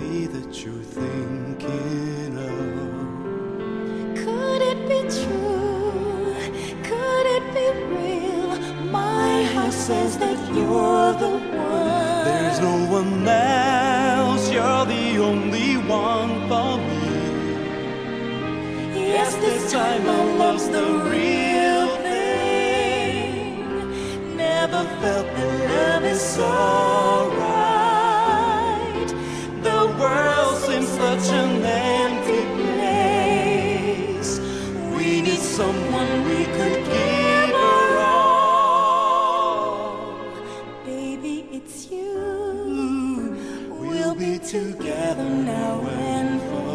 me that you're thinking of. Could it be true? Could it be real? My heart says that you're the one. There's no one else, you're the only one for me. Yes, this time my love's the real thing. Never felt that love is so right. The world seems such an empty place. We need someone we could give our all. Baby, it's you. We'll be together now and forever.